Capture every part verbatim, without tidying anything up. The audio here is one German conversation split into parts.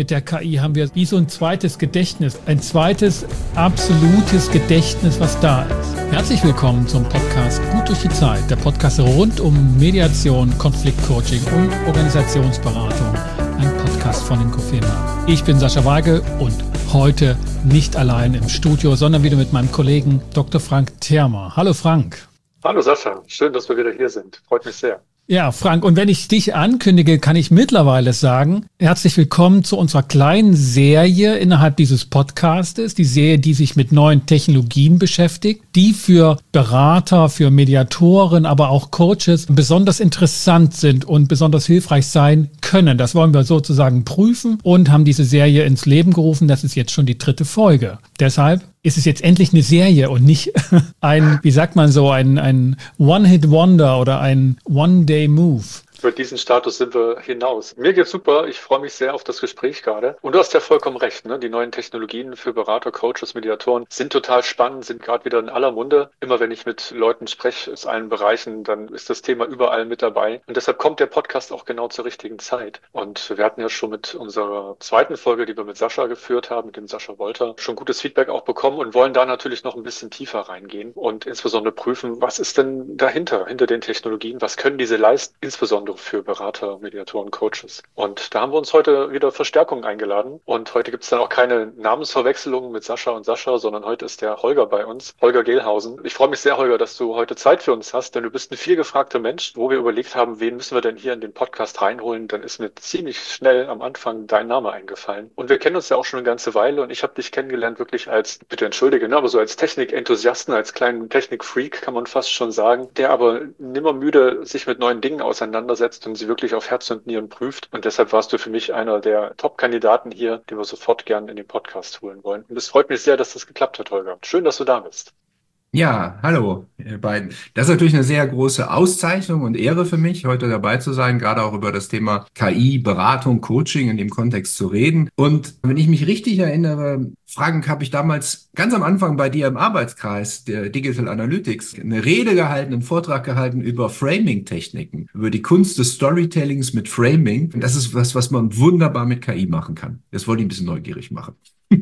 Mit der K I haben wir wie so ein zweites Gedächtnis, ein zweites absolutes Gedächtnis, was da ist. Herzlich willkommen zum Podcast Gut durch die Zeit, der Podcast rund um Mediation, Konfliktcoaching und Organisationsberatung. Ein Podcast von Inkofema. Ich bin Sascha Weigel und heute nicht allein im Studio, sondern wieder mit meinem Kollegen Doktor Frank Thermer. Hallo Frank. Hallo Sascha, schön, dass wir wieder hier sind. Freut mich sehr. Ja, Frank, und wenn ich dich ankündige, kann ich mittlerweile sagen, herzlich willkommen zu unserer kleinen Serie innerhalb dieses Podcastes, die Serie, die sich mit neuen Technologien beschäftigt, die für Berater, für Mediatoren, aber auch Coaches besonders interessant sind und besonders hilfreich sein können. Das wollen wir sozusagen prüfen und haben diese Serie ins Leben gerufen. Das ist jetzt schon die dritte Folge. Deshalb ist es jetzt endlich eine Serie und nicht ein, wie sagt man so, ein, ein One-Hit-Wonder oder ein One-Day-Move. Über diesen Status sind wir hinaus. Mir geht's super. Ich freue mich sehr auf das Gespräch gerade. Und du hast ja vollkommen recht, ne? Die neuen Technologien für Berater, Coaches, Mediatoren sind total spannend, sind gerade wieder in aller Munde. Immer wenn ich mit Leuten spreche aus allen Bereichen, dann ist das Thema überall mit dabei. Und deshalb kommt der Podcast auch genau zur richtigen Zeit. Und wir hatten ja schon mit unserer zweiten Folge, die wir mit Sascha geführt haben, mit dem Sascha Wolter, schon gutes Feedback auch bekommen und wollen da natürlich noch ein bisschen tiefer reingehen und insbesondere prüfen, was ist denn dahinter, hinter den Technologien? Was können diese leisten, insbesondere für Berater, Mediatoren, Coaches. Und da haben wir uns heute wieder Verstärkung eingeladen. Und heute gibt es dann auch keine Namensverwechslung mit Sascha und Sascha, sondern heute ist der Holger bei uns, Holger Gehlhausen. Ich freue mich sehr, Holger, dass du heute Zeit für uns hast, denn du bist ein viel gefragter Mensch, wo wir überlegt haben, wen müssen wir denn hier in den Podcast reinholen. Dann ist mir ziemlich schnell am Anfang dein Name eingefallen. Und wir kennen uns ja auch schon eine ganze Weile und ich habe dich kennengelernt wirklich als, bitte entschuldige, ne, aber so als Technik-Enthusiasten, als kleinen Technik-Freak kann man fast schon sagen, der aber nimmer müde sich mit neuen Dingen auseinandersetzt und sie wirklich auf Herz und Nieren prüft. Und deshalb warst du für mich einer der Top-Kandidaten hier, den wir sofort gern in den Podcast holen wollen. Und es freut mich sehr, dass das geklappt hat, Holger. Schön, dass du da bist. Ja, hallo, ihr beiden. Das ist natürlich eine sehr große Auszeichnung und Ehre für mich, heute dabei zu sein, gerade auch über das Thema K I, Beratung, Coaching in dem Kontext zu reden. Und wenn ich mich richtig erinnere, Frank, habe ich damals ganz am Anfang bei dir im Arbeitskreis der Digital Analytics eine Rede gehalten, einen Vortrag gehalten über Framing-Techniken, über die Kunst des Storytellings mit Framing. Und das ist was, was man wunderbar mit K I machen kann. Das wollte ich ein bisschen neugierig machen.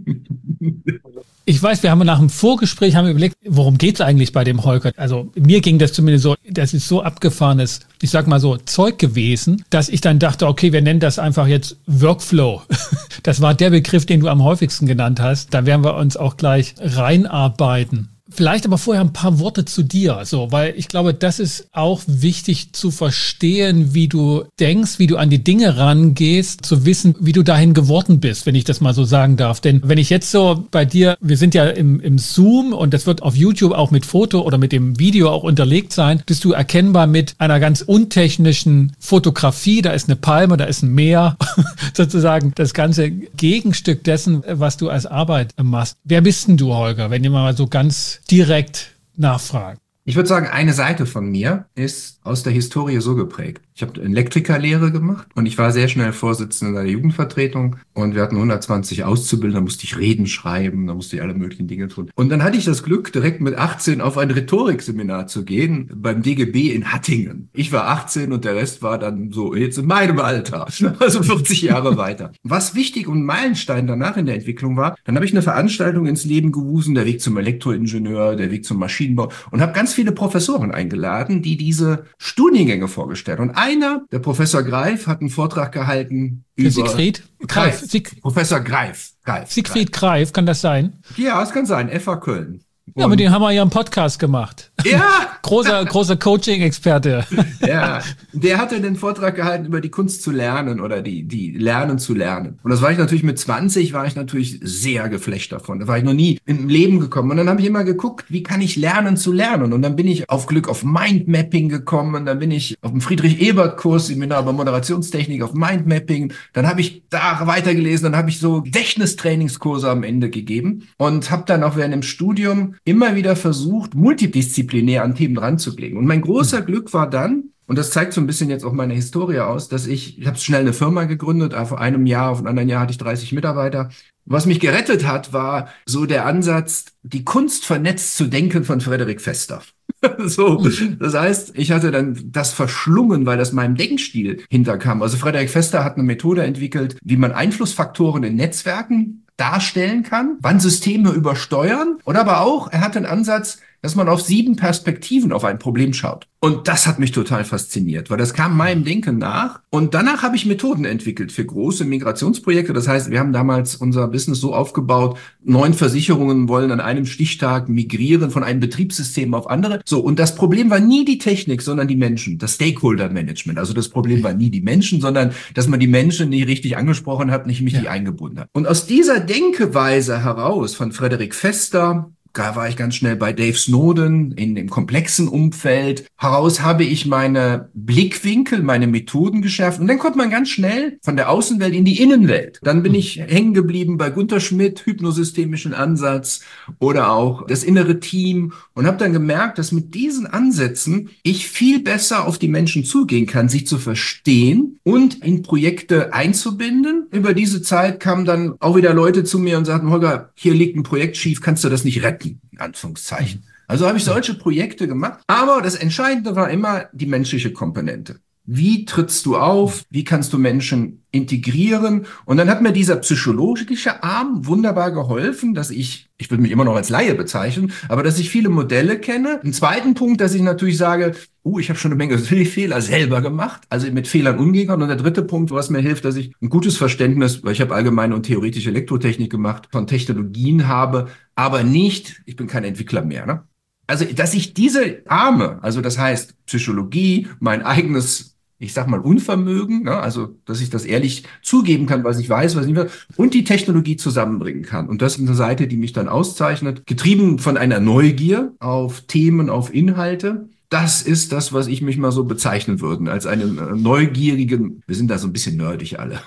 Ich weiß, wir haben nach dem Vorgespräch haben wir überlegt, worum geht's eigentlich bei dem Holger? Also mir ging das zumindest so, das ist so abgefahrenes, ich sag mal so, Zeug gewesen, dass ich dann dachte, okay, wir nennen das einfach jetzt Workflow. Das war der Begriff, den du am häufigsten genannt hast. Da werden wir uns auch gleich reinarbeiten. Vielleicht aber vorher ein paar Worte zu dir, so, weil ich glaube, das ist auch wichtig zu verstehen, wie du denkst, wie du an die Dinge rangehst, zu wissen, wie du dahin geworden bist, wenn ich das mal so sagen darf. Denn wenn ich jetzt so bei dir, wir sind ja im, im Zoom und das wird auf YouTube auch mit Foto oder mit dem Video auch unterlegt sein, bist du erkennbar mit einer ganz untechnischen Fotografie. Da ist eine Palme, da ist ein Meer, sozusagen das ganze Gegenstück dessen, was du als Arbeit machst. Wer bist denn du, Holger, wenn ihr mal so ganz direkt nachfragen? Ich würde sagen, eine Seite von mir ist aus der Historie so geprägt. Ich habe Elektrikerlehre gemacht und ich war sehr schnell Vorsitzender der Jugendvertretung und wir hatten hundertzwanzig Auszubildende, da musste ich Reden schreiben, da musste ich alle möglichen Dinge tun. Und dann hatte ich das Glück, direkt mit achtzehn auf ein Rhetorikseminar zu gehen beim D G B in Hattingen. Ich war achtzehn und der Rest war dann so jetzt in meinem Alter, also vierzig Jahre weiter. Was wichtig und Meilenstein danach in der Entwicklung war, dann habe ich eine Veranstaltung ins Leben gerufen, der Weg zum Elektroingenieur, der Weg zum Maschinenbau und habe ganz viele Professoren eingeladen, die diese Studiengänge vorgestellt haben. Und einer, der Professor Greif, hat einen Vortrag gehalten über... Siegfried? Greif. Sieg Professor Greif. Greif. Siegfried Greif, kann das sein? Ja, es kann sein. F A Köln. Ja, mit dem haben wir ja einen Podcast gemacht. Ja! großer, großer Coaching-Experte. Ja, der hatte den Vortrag gehalten über die Kunst zu lernen oder die, die Lernen zu lernen. Und das war ich natürlich mit zwanzig, war ich natürlich sehr geflecht davon. Da war ich noch nie im Leben gekommen. Und dann habe ich immer geguckt, wie kann ich lernen zu lernen? Und dann bin ich auf Glück auf Mindmapping gekommen. Und dann bin ich auf dem Friedrich-Ebert-Kurs, Seminar über Moderationstechnik auf Mindmapping. Dann habe ich da weitergelesen. Dann habe ich so Gedächtnistrainingskurse am Ende gegeben und habe dann auch während dem Studium immer wieder versucht, multidisziplinär an Themen ranzulegen. Und mein großer Glück war dann, und das zeigt so ein bisschen jetzt auch meine Historie aus, dass ich, ich habe schnell eine Firma gegründet, vor einem Jahr, auf einem anderen Jahr hatte ich dreißig Mitarbeiter. Was mich gerettet hat, war so der Ansatz, die Kunst vernetzt zu denken von Frederik Vester. So, das heißt, ich hatte dann das verschlungen, weil das meinem Denkstil hinterkam. Also Frederik Vester hat eine Methode entwickelt, wie man Einflussfaktoren in Netzwerken darstellen kann, wann Systeme übersteuern, oder aber auch, er hat einen Ansatz, dass man auf sieben Perspektiven auf ein Problem schaut. Und das hat mich total fasziniert, weil das kam meinem Denken nach. Und danach habe ich Methoden entwickelt für große Migrationsprojekte. Das heißt, wir haben damals unser Business so aufgebaut, neun Versicherungen wollen an einem Stichtag migrieren von einem Betriebssystem auf andere. So, und das Problem war nie die Technik, sondern die Menschen, das Stakeholder-Management. Also das Problem war nie die Menschen, sondern dass man die Menschen nicht richtig angesprochen hat, nicht richtig ja. eingebunden hat. Und aus dieser Denkeweise heraus von Frederik Vester, da war ich ganz schnell bei Dave Snowden in dem komplexen Umfeld. Heraus habe ich meine Blickwinkel, meine Methoden geschärft. Und dann kommt man ganz schnell von der Außenwelt in die Innenwelt. Dann bin ich hängen geblieben bei Gunter Schmidt, hypnosystemischen Ansatz oder auch das innere Team und habe dann gemerkt, dass mit diesen Ansätzen ich viel besser auf die Menschen zugehen kann, sich zu verstehen und in Projekte einzubinden. Über diese Zeit kamen dann auch wieder Leute zu mir und sagten, Holger, hier liegt ein Projekt schief, kannst du das nicht retten? In Anführungszeichen. Also habe ich solche Projekte gemacht. Aber das Entscheidende war immer die menschliche Komponente. Wie trittst du auf? Wie kannst du Menschen integrieren? Und dann hat mir dieser psychologische Arm wunderbar geholfen, dass ich, ich würde mich immer noch als Laie bezeichnen, aber dass ich viele Modelle kenne. Ein zweiten Punkt, dass ich natürlich sage, uh, ich habe schon eine Menge Fehler selber gemacht, also mit Fehlern umgehen kann. Und der dritte Punkt, was mir hilft, dass ich ein gutes Verständnis, weil ich habe allgemeine und theoretische Elektrotechnik gemacht, von Technologien habe, aber nicht, ich bin kein Entwickler mehr, ne? Also, dass ich diese Arme, also das heißt Psychologie, mein eigenes, ich sag mal Unvermögen, ne? Also dass ich das ehrlich zugeben kann, was ich weiß, was ich nicht weiß, und die Technologie zusammenbringen kann. Und das ist eine Seite, die mich dann auszeichnet, getrieben von einer Neugier auf Themen, auf Inhalte. Das ist das, was ich mich mal so bezeichnen würde, als einen neugierigen, wir sind da so ein bisschen nerdig alle,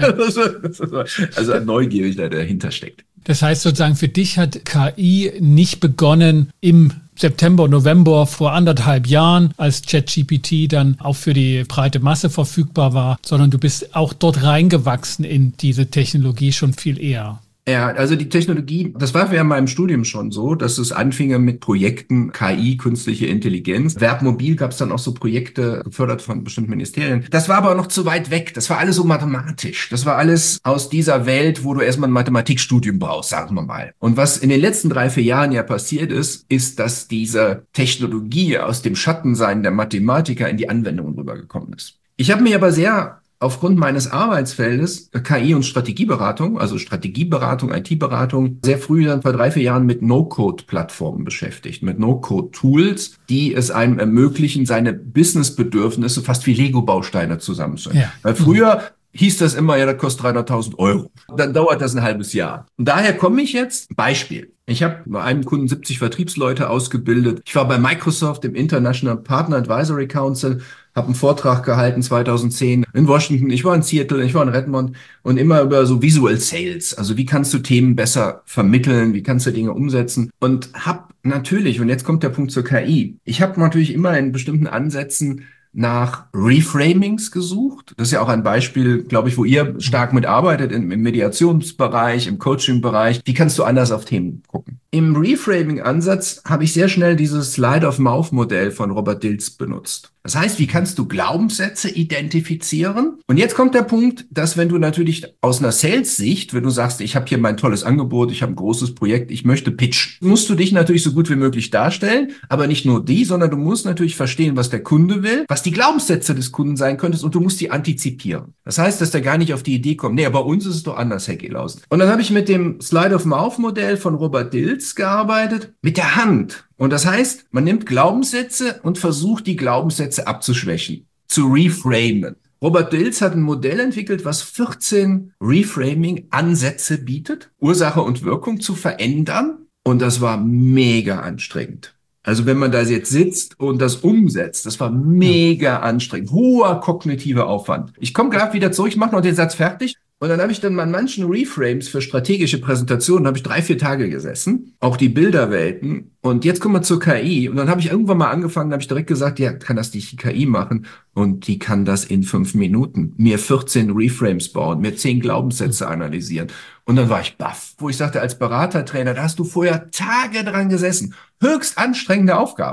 also ein Neugierig, der dahinter steckt. Das heißt sozusagen, für dich hat K I nicht begonnen im September, November vor anderthalb Jahren, als ChatGPT dann auch für die breite Masse verfügbar war, sondern du bist auch dort reingewachsen in diese Technologie schon viel eher. Ja, also die Technologie, das war ja in meinem Studium schon so, dass es anfing mit Projekten K I, künstliche Intelligenz. Verbmobil gab es dann auch so Projekte, gefördert von bestimmten Ministerien. Das war aber noch zu weit weg. Das war alles so mathematisch. Das war alles aus dieser Welt, wo du erstmal ein Mathematikstudium brauchst, sagen wir mal. Und was in den letzten drei, vier Jahren ja passiert ist, ist, dass diese Technologie aus dem Schattensein der Mathematiker in die Anwendung rübergekommen ist. Ich habe mich aber sehr aufgrund meines Arbeitsfeldes K I und Strategieberatung, also Strategieberatung, I T-Beratung, sehr früh dann vor drei, vier Jahren mit No-Code-Plattformen beschäftigt, mit No-Code-Tools, die es einem ermöglichen, seine Business-Bedürfnisse fast wie Lego-Bausteine zusammenzustellen. Ja. Weil früher hieß das immer, ja, das kostet dreihunderttausend Euro. Dann dauert das ein halbes Jahr. Und daher komme ich jetzt, Beispiel. Ich habe bei einem Kunden siebzig Vertriebsleute ausgebildet. Ich war bei Microsoft im International Partner Advisory Council, habe einen Vortrag gehalten zweitausendzehn in Washington. Ich war in Seattle, ich war in Redmond und immer über so Visual Sales. Also wie kannst du Themen besser vermitteln? Wie kannst du Dinge umsetzen? Und habe natürlich, und jetzt kommt der Punkt zur K I, ich habe natürlich immer in bestimmten Ansätzen nach Reframings gesucht. Das ist ja auch ein Beispiel, glaube ich, wo ihr stark mitarbeitet im, im Mediationsbereich, im Coaching-Bereich. Wie kannst du anders auf Themen gucken? Im Reframing-Ansatz habe ich sehr schnell dieses Slide-of-Mouth-Modell von Robert Dilts benutzt. Das heißt, wie kannst du Glaubenssätze identifizieren? Und jetzt kommt der Punkt, dass wenn du natürlich aus einer Sales-Sicht, wenn du sagst, ich habe hier mein tolles Angebot, ich habe ein großes Projekt, ich möchte pitchen, musst du dich natürlich so gut wie möglich darstellen, aber nicht nur die, sondern du musst natürlich verstehen, was der Kunde will, was die Glaubenssätze des Kunden sein könntest und du musst die antizipieren. Das heißt, dass der gar nicht auf die Idee kommt, nee, bei uns ist es doch anders, Herr Gelausen. Und dann habe ich mit dem Slide-of-Mouth-Modell von Robert Dilts gearbeitet, mit der Hand. Und das heißt, man nimmt Glaubenssätze und versucht, die Glaubenssätze abzuschwächen, zu reframen. Robert Dilts hat ein Modell entwickelt, was vierzehn Reframing-Ansätze bietet, Ursache und Wirkung zu verändern. Und das war mega anstrengend. Also wenn man da jetzt sitzt und das umsetzt, das war mega anstrengend. Hoher kognitiver Aufwand. Ich komme gerade wieder zurück, ich mache noch den Satz fertig. Und dann habe ich dann an manchen Reframes für strategische Präsentationen, habe ich drei, vier Tage gesessen, auch die Bilderwelten. Und jetzt kommen wir zur K I. Und dann habe ich irgendwann mal angefangen, habe ich direkt gesagt, ja, kann das die K I machen? Und die kann das in fünf Minuten. Mir vierzehn Reframes bauen, mir zehn Glaubenssätze analysieren. Und dann war ich baff, wo ich sagte, als Beratertrainer, da hast du vorher Tage dran gesessen. Höchst anstrengende Aufgabe.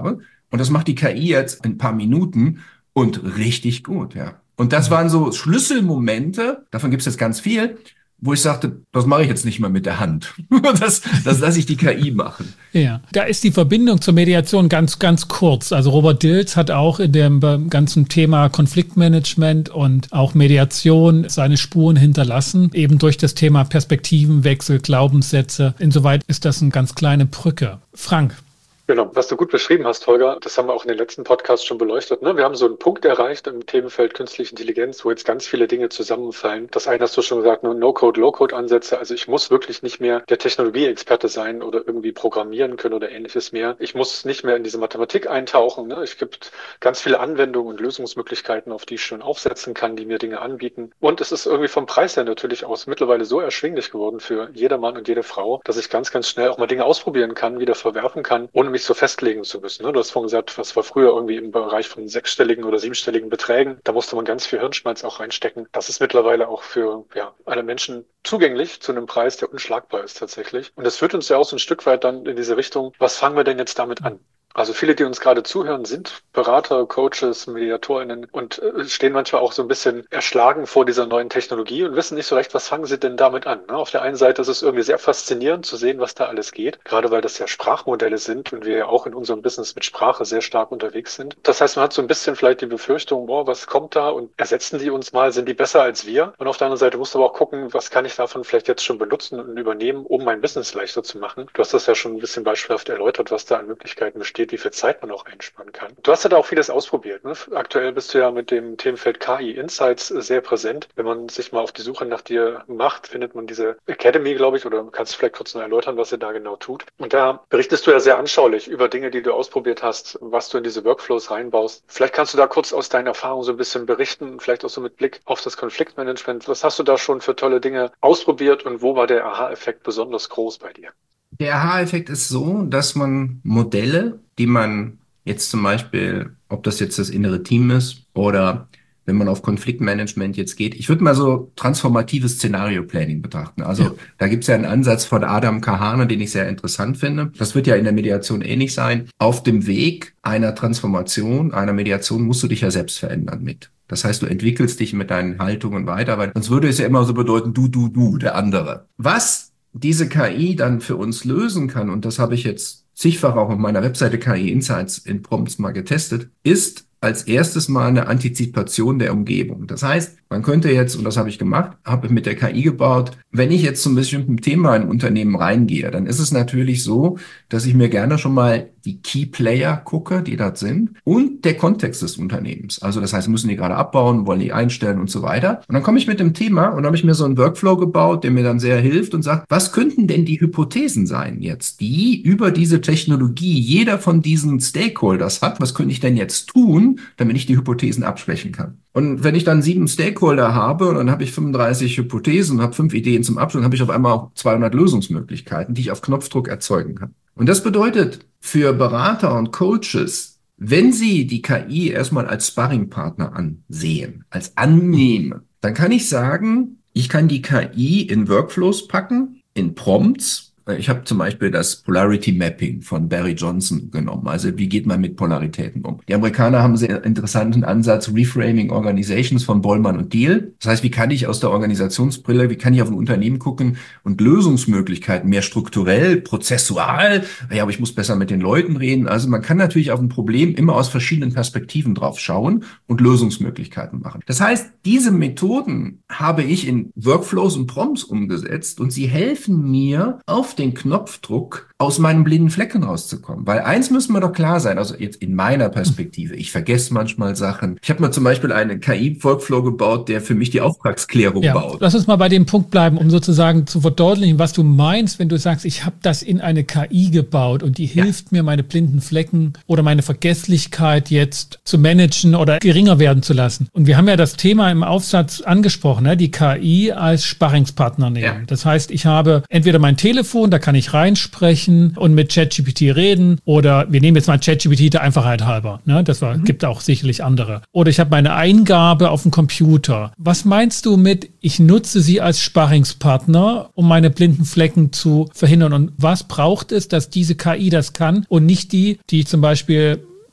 Und das macht die K I jetzt in ein paar Minuten und richtig gut, ja. Und das waren so Schlüsselmomente, davon gibt es jetzt ganz viel, wo ich sagte, das mache ich jetzt nicht mehr mit der Hand. Das, das lasse ich die K I machen. Ja, da ist die Verbindung zur Mediation ganz, ganz kurz. Also Robert Dilts hat auch in dem ganzen Thema Konfliktmanagement und auch Mediation seine Spuren hinterlassen, eben durch das Thema Perspektivenwechsel, Glaubenssätze. Insoweit ist das eine ganz kleine Brücke. Frank. Genau, was du gut beschrieben hast, Holger, das haben wir auch in den letzten Podcasts schon beleuchtet. Ne? Wir haben so einen Punkt erreicht im Themenfeld künstliche Intelligenz, wo jetzt ganz viele Dinge zusammenfallen. Das eine hast du schon gesagt, No-Code, Low-Code-Ansätze. Also ich muss wirklich nicht mehr der Technologieexperte sein oder irgendwie programmieren können oder ähnliches mehr. Ich muss nicht mehr in diese Mathematik eintauchen. Ne? Es gibt ganz viele Anwendungen und Lösungsmöglichkeiten, auf die ich schon aufsetzen kann, die mir Dinge anbieten. Und es ist irgendwie vom Preis her natürlich aus mittlerweile so erschwinglich geworden für jeder Mann und jede Frau, dass ich ganz, ganz schnell auch mal Dinge ausprobieren kann, wieder verwerfen kann, ohne mich so festlegen zu müssen. Du hast vorhin gesagt, was war früher irgendwie im Bereich von sechsstelligen oder siebenstelligen Beträgen. Da musste man ganz viel Hirnschmalz auch reinstecken. Das ist mittlerweile auch für ja, alle Menschen zugänglich zu einem Preis, der unschlagbar ist tatsächlich. Und das führt uns ja auch so ein Stück weit dann in diese Richtung, was fangen wir denn jetzt damit an? Also viele, die uns gerade zuhören, sind Berater, Coaches, MediatorInnen und stehen manchmal auch so ein bisschen erschlagen vor dieser neuen Technologie und wissen nicht so recht, was fangen sie denn damit an. Auf der einen Seite ist es irgendwie sehr faszinierend zu sehen, was da alles geht, gerade weil das ja Sprachmodelle sind und wir ja auch in unserem Business mit Sprache sehr stark unterwegs sind. Das heißt, man hat so ein bisschen vielleicht die Befürchtung, boah, was kommt da und ersetzen die uns mal, sind die besser als wir? Und auf der anderen Seite musst du aber auch gucken, was kann ich davon vielleicht jetzt schon benutzen und übernehmen, um mein Business leichter zu machen. Du hast das ja schon ein bisschen beispielhaft erläutert, was da an Möglichkeiten besteht, wie viel Zeit man auch einsparen kann. Du hast ja da auch vieles ausprobiert. Ne? Aktuell bist du ja mit dem Themenfeld K I Insights sehr präsent. Wenn man sich mal auf die Suche nach dir macht, findet man diese Academy, glaube ich, oder kannst du vielleicht kurz noch erläutern, was ihr da genau tut. Und da berichtest du ja sehr anschaulich über Dinge, die du ausprobiert hast, was du in diese Workflows reinbaust. Vielleicht kannst du da kurz aus deinen Erfahrungen so ein bisschen berichten, vielleicht auch so mit Blick auf das Konfliktmanagement. Was hast du da schon für tolle Dinge ausprobiert und wo war der Aha-Effekt besonders groß bei dir? Der Aha-Effekt ist so, dass man Modelle, die man jetzt zum Beispiel, ob das jetzt das innere Team ist oder wenn man auf Konfliktmanagement jetzt geht, ich würde mal so transformatives Szenario-Planning betrachten. Also ja. Da gibt es ja einen Ansatz von Adam Kahane, den ich sehr interessant finde. Das wird ja in der Mediation ähnlich sein. Auf dem Weg einer Transformation, einer Mediation musst du dich ja selbst verändern mit. Das heißt, du entwickelst dich mit deinen Haltungen weiter, weil sonst würde es ja immer so bedeuten, du, du, du, der andere. Was diese K I dann für uns lösen kann, und das habe ich jetzt zigfach auch auf meiner Webseite K I Insights in Prompts mal getestet, ist als erstes mal eine Antizipation der Umgebung. Das heißt, man könnte jetzt, und das habe ich gemacht, habe mit der K I gebaut, wenn ich jetzt zum bestimmten Thema in ein Unternehmen reingehe, dann ist es natürlich so, dass ich mir gerne schon mal die Key Player gucke, die dort sind, und der Kontext des Unternehmens. Also das heißt, müssen die gerade abbauen, wollen die einstellen und so weiter. Und dann komme ich mit dem Thema und habe ich mir so einen Workflow gebaut, der mir dann sehr hilft und sagt, was könnten denn die Hypothesen sein jetzt, die über diese Technologie jeder von diesen Stakeholders hat? Was könnte ich denn jetzt tun, damit ich die Hypothesen abschwächen kann? Und wenn ich dann sieben Stakeholder habe und dann habe ich fünfunddreißig Hypothesen und habe fünf Ideen zum Abschluss, dann habe ich auf einmal auch zweihundert Lösungsmöglichkeiten, die ich auf Knopfdruck erzeugen kann. Und das bedeutet für Berater und Coaches, wenn sie die K I erstmal als Sparringpartner ansehen, als annehmen, dann kann ich sagen, ich kann die K I in Workflows packen, in Prompts. Ich habe zum Beispiel das Polarity Mapping von Barry Johnson genommen. Also wie geht man mit Polaritäten um? Die Amerikaner haben einen sehr interessanten Ansatz, Reframing Organizations von Bollmann und Diehl. Das heißt, wie kann ich aus der Organisationsbrille, wie kann ich auf ein Unternehmen gucken und Lösungsmöglichkeiten mehr strukturell, prozessual, ja, aber ich muss besser mit den Leuten reden. Also man kann natürlich auf ein Problem immer aus verschiedenen Perspektiven drauf schauen und Lösungsmöglichkeiten machen. Das heißt, diese Methoden habe ich in Workflows und Prompts umgesetzt und sie helfen mir, auf den Knopfdruck aus meinen blinden Flecken rauszukommen. Weil eins müssen wir doch klar sein, also jetzt in meiner Perspektive, ich vergesse manchmal Sachen. Ich habe mal zum Beispiel einen K I-Workflow gebaut, der für mich die Auftragsklärung ja, baut. Lass uns mal bei dem Punkt bleiben, um sozusagen zu verdeutlichen, was du meinst, wenn du sagst, ich habe das in eine K I gebaut und die hilft ja. mir, meine blinden Flecken oder meine Vergesslichkeit jetzt zu managen oder geringer werden zu lassen. Und wir haben ja das Thema im Aufsatz angesprochen, ne? Die K I als Sparringspartner nehmen. Ja. Das heißt, ich habe entweder mein Telefon, da kann ich reinsprechen und mit ChatGPT reden, oder wir nehmen jetzt mal ChatGPT der Einfachheit halber. Ne? Das war, mhm. gibt auch sicherlich andere. Oder ich habe meine Eingabe auf dem Computer. Was meinst du mit, ich nutze sie als Sparringspartner, um meine blinden Flecken zu verhindern? Und was braucht es, dass diese K I das kann und nicht die, die zum Beispiel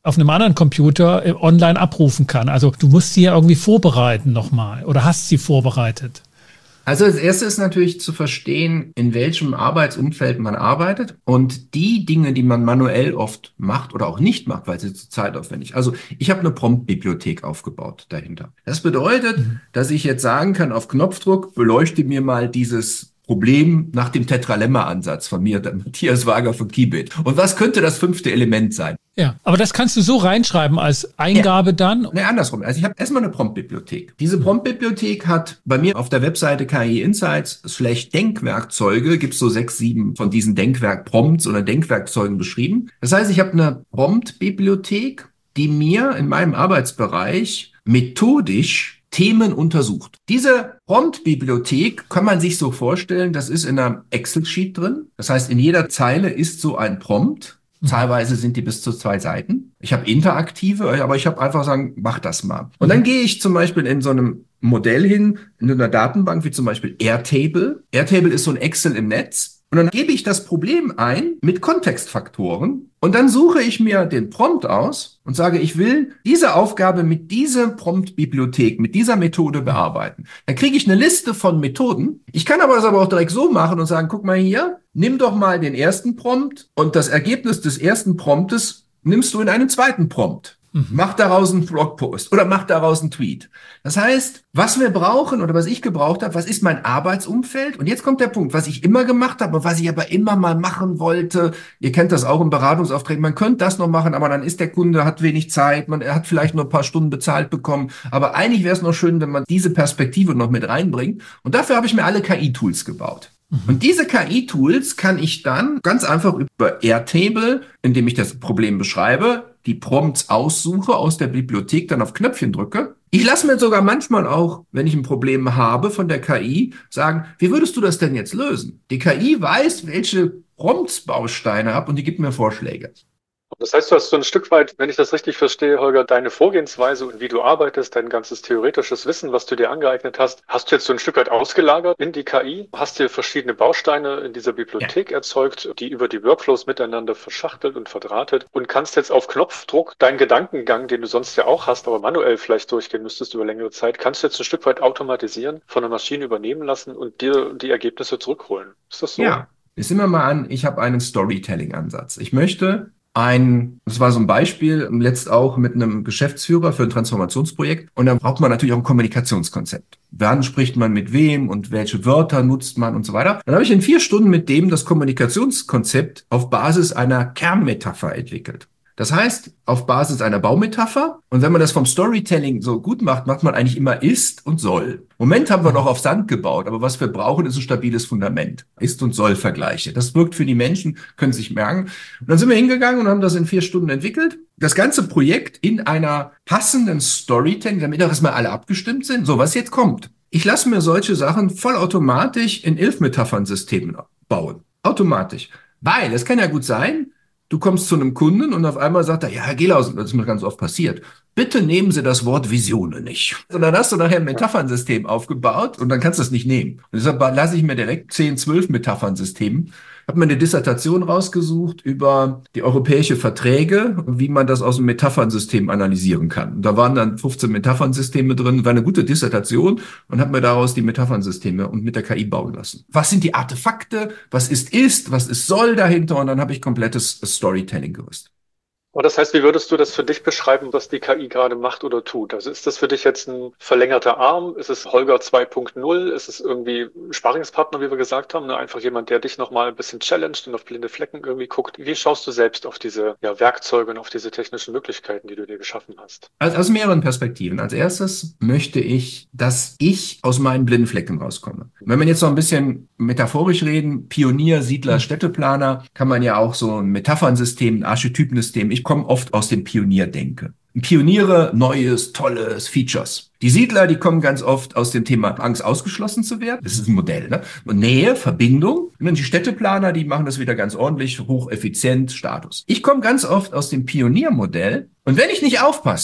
auf einem anderen Computer äh, online abrufen kann. Also du musst sie ja irgendwie vorbereiten nochmal oder hast sie vorbereitet. Also das Erste ist natürlich zu verstehen, in welchem Arbeitsumfeld man arbeitet und die Dinge, die man manuell oft macht oder auch nicht macht, weil sie zu zeitaufwendig. Also ich habe eine Prompt-Bibliothek aufgebaut dahinter. Das bedeutet, mhm. dass ich jetzt sagen kann, auf Knopfdruck beleuchte mir mal dieses Problem nach dem Tetralemma-Ansatz von mir, der Matthias Wager von Kibit. Und was könnte das fünfte Element sein? Ja, aber das kannst du so reinschreiben als Eingabe ja. dann? Ne, andersrum. Also ich habe erstmal eine Prompt-Bibliothek. Diese Prompt-Bibliothek hat bei mir auf der Webseite K I Insights slash Denkwerkzeuge, gibt es so sechs, sieben von diesen Denkwerk-Prompts oder Denkwerkzeugen beschrieben. Das heißt, ich habe eine Prompt-Bibliothek, die mir in meinem Arbeitsbereich methodisch Themen untersucht. Diese Prompt-Bibliothek kann man sich so vorstellen, das ist in einem Excel-Sheet drin. Das heißt, in jeder Zeile ist so ein Prompt. Teilweise sind die bis zu zwei Seiten. Ich habe interaktive, aber ich habe einfach sagen, mach das mal. Und dann gehe ich zum Beispiel in so einem Modell hin, in einer Datenbank wie zum Beispiel Airtable. Airtable ist so ein Excel im Netz. Und dann gebe ich das Problem ein mit Kontextfaktoren und dann suche ich mir den Prompt aus und sage, ich will diese Aufgabe mit dieser Prompt-Bibliothek, mit dieser Methode bearbeiten. Dann kriege ich eine Liste von Methoden. Ich kann aber das aber auch direkt so machen und sagen, guck mal hier, nimm doch mal den ersten Prompt und das Ergebnis des ersten Promptes nimmst du in einen zweiten Prompt. Mach daraus einen Blogpost oder mach daraus einen Tweet. Das heißt, was wir brauchen oder was ich gebraucht habe, was ist mein Arbeitsumfeld? Und jetzt kommt der Punkt, was ich immer gemacht habe, was ich aber immer mal machen wollte. Ihr kennt das auch im Beratungsauftrag. Man könnte das noch machen, aber dann ist der Kunde, hat wenig Zeit, man er hat vielleicht nur ein paar Stunden bezahlt bekommen. Aber eigentlich wäre es noch schön, wenn man diese Perspektive noch mit reinbringt. Und dafür habe ich mir alle K I-Tools gebaut. Und diese K I-Tools kann ich dann ganz einfach über Airtable, indem ich das Problem beschreibe, die Prompts aussuche, aus der Bibliothek dann auf Knöpfchen drücke. Ich lasse mir sogar manchmal auch, wenn ich ein Problem habe von der K I, sagen, wie würdest du das denn jetzt lösen? Die K I weiß, welche Prompts-Bausteine habe und die gibt mir Vorschläge. Das heißt, du hast so ein Stück weit, wenn ich das richtig verstehe, Holger, deine Vorgehensweise und wie du arbeitest, dein ganzes theoretisches Wissen, was du dir angeeignet hast, hast du jetzt so ein Stück weit ausgelagert in die K I, hast dir verschiedene Bausteine in dieser Bibliothek ja. erzeugt, die über die Workflows miteinander verschachtelt und verdrahtet und kannst jetzt auf Knopfdruck deinen Gedankengang, den du sonst ja auch hast, aber manuell vielleicht durchgehen müsstest über längere Zeit, kannst du jetzt ein Stück weit automatisieren, von der Maschine übernehmen lassen und dir die Ergebnisse zurückholen. Ist das so? Ja, jetzt nehmen wir mal an, ich habe einen Storytelling-Ansatz. Ich möchte Ein, das war so ein Beispiel, letzt auch mit einem Geschäftsführer für ein Transformationsprojekt. Und dann braucht man natürlich auch ein Kommunikationskonzept. Wann spricht man mit wem und welche Wörter nutzt man und so weiter. Dann habe ich in vier Stunden mit dem das Kommunikationskonzept auf Basis einer Kernmetapher entwickelt. Das heißt, auf Basis einer Baumetapher. Und wenn man das vom Storytelling so gut macht, macht man eigentlich immer ist und soll. Im Moment haben wir noch auf Sand gebaut, aber was wir brauchen, ist ein stabiles Fundament. Ist und soll Vergleiche. Das wirkt für die Menschen, können sich merken. Und dann sind wir hingegangen und haben das in vier Stunden entwickelt. Das ganze Projekt in einer passenden Storytelling, damit auch erstmal alle abgestimmt sind. So, was jetzt kommt. Ich lasse mir solche Sachen vollautomatisch in Elf-Metaphern-Systemen bauen. Automatisch. Weil, es kann ja gut sein, du kommst zu einem Kunden und auf einmal sagt er, ja, Herr Gelausen, das ist mir ganz oft passiert, bitte nehmen Sie das Wort Visionen nicht. Und dann hast du nachher ein Metaphernsystem aufgebaut und dann kannst du es nicht nehmen. Und deshalb lasse ich mir direkt zehn, zwölf Metaphernsystemen. Habe mir eine Dissertation rausgesucht über die europäische Verträge und wie man das aus dem Metaphernsystem analysieren kann. Und da waren dann fünfzehn Metaphernsysteme drin, war eine gute Dissertation und habe mir daraus die Metaphernsysteme und mit der K I bauen lassen. Was sind die Artefakte? Was ist ist? Was ist soll dahinter? Und dann habe ich komplettes Storytelling gerüstet. Aber das heißt, wie würdest du das für dich beschreiben, was die K I gerade macht oder tut? Also ist das für dich jetzt ein verlängerter Arm? Ist es Holger zwei Punkt null? Ist es irgendwie ein Sparringspartner, wie wir gesagt haben? Ne? Einfach jemand, der dich nochmal ein bisschen challenged und auf blinde Flecken irgendwie guckt. Wie schaust du selbst auf diese ja, Werkzeuge und auf diese technischen Möglichkeiten, die du dir geschaffen hast? Also aus mehreren Perspektiven. Als erstes möchte ich, dass ich aus meinen blinden Flecken rauskomme. Wenn man jetzt noch ein bisschen metaphorisch reden, Pionier, Siedler, Städteplaner, kann man ja auch so ein Metaphernsystem, ein Archetypensystem. Ich komme oft aus dem Pionierdenke. Pioniere, Neues, Tolles, Features. Die Siedler, die kommen ganz oft aus dem Thema Angst, ausgeschlossen zu werden. Das ist ein Modell, ne? Und Nähe, Verbindung. Und dann die Städteplaner, die machen das wieder ganz ordentlich, hocheffizient, Status. Ich komme ganz oft aus dem Pioniermodell. Und wenn ich nicht aufpasse,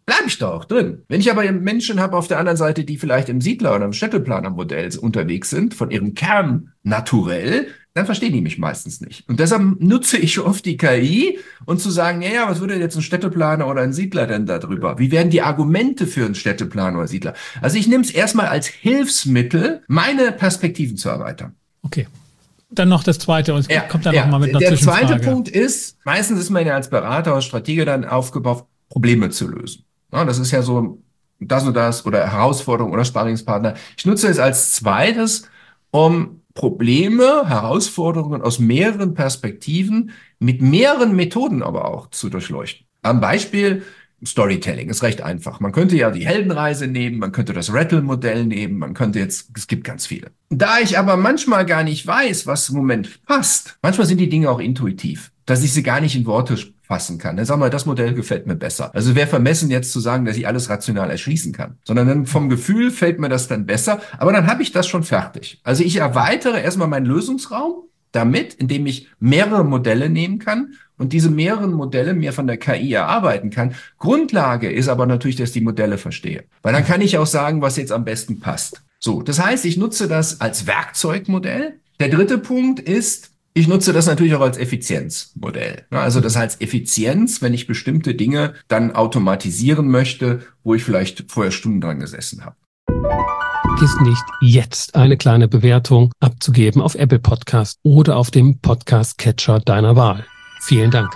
bleibe ich da auch drin. Wenn ich aber Menschen habe auf der anderen Seite, die vielleicht im Siedler- oder im Städteplanermodell unterwegs sind, von ihrem Kern naturell, dann verstehen die mich meistens nicht. Und deshalb nutze ich oft die K I und zu sagen, ja, ja, was würde jetzt ein Städteplaner oder ein Siedler denn da drüber? Wie werden die Argumente für einen Städteplaner oder Siedler? Also ich nehme es erstmal als Hilfsmittel, meine Perspektiven zu erweitern. Okay. Dann noch das Zweite und es ja, kommt dann ja. noch mal mit einer Der Zwischenfrage. zweite Punkt ist, meistens ist man ja als Berater oder Stratege dann aufgebaut, Probleme zu lösen. Ja, das ist ja so das und das oder Herausforderung oder Sparringspartner. Ich nutze es als zweites, um Probleme, Herausforderungen aus mehreren Perspektiven mit mehreren Methoden aber auch zu durchleuchten. Am Beispiel Storytelling ist recht einfach. Man könnte ja die Heldenreise nehmen, man könnte das Rattle-Modell nehmen, man könnte jetzt, es gibt ganz viele. Da ich aber manchmal gar nicht weiß, was im Moment passt, manchmal sind die Dinge auch intuitiv, dass ich sie gar nicht in Worte fassen kann. Dann sag mal, das Modell gefällt mir besser. Also wäre vermessen jetzt zu sagen, dass ich alles rational erschließen kann, sondern dann vom Gefühl fällt mir das dann besser, aber dann habe ich das schon fertig. Also ich erweitere erstmal meinen Lösungsraum damit, indem ich mehrere Modelle nehmen kann und diese mehreren Modelle mir von der K I erarbeiten kann. Grundlage ist aber natürlich, dass ich die Modelle verstehe, weil dann kann ich auch sagen, was jetzt am besten passt. So, das heißt, ich nutze das als Werkzeugmodell. Der dritte Punkt ist, ich nutze das natürlich auch als Effizienzmodell. Also das heißt Effizienz, wenn ich bestimmte Dinge dann automatisieren möchte, wo ich vielleicht vorher Stunden dran gesessen habe. Vergiss nicht, jetzt eine kleine Bewertung abzugeben auf Apple Podcast oder auf dem Podcast-Catcher deiner Wahl. Vielen Dank.